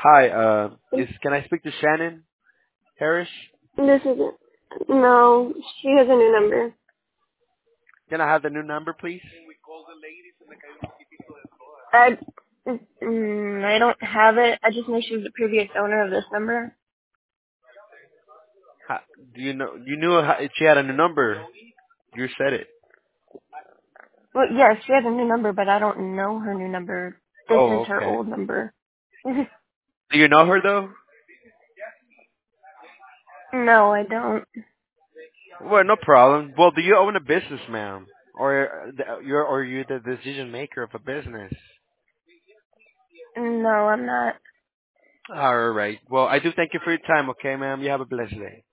Hi, can I speak to Shannon Harris? This isn't. No, she has a new number. Can I have the new number, please? I I don't have it. I just know she was the previous owner of this number. Ha, do you know? You knew she had a new number. You said it. Well, yes, she has a new number, but I don't know her new number. This is Oh, her okay. old number. Do you know her though? No, I don't. Well, no problem. Well, do you own a business, ma'am, or you're the decision maker of a business? No, I'm not. All right. Well, I do thank you for your time. Okay, ma'am. You have a blessed day.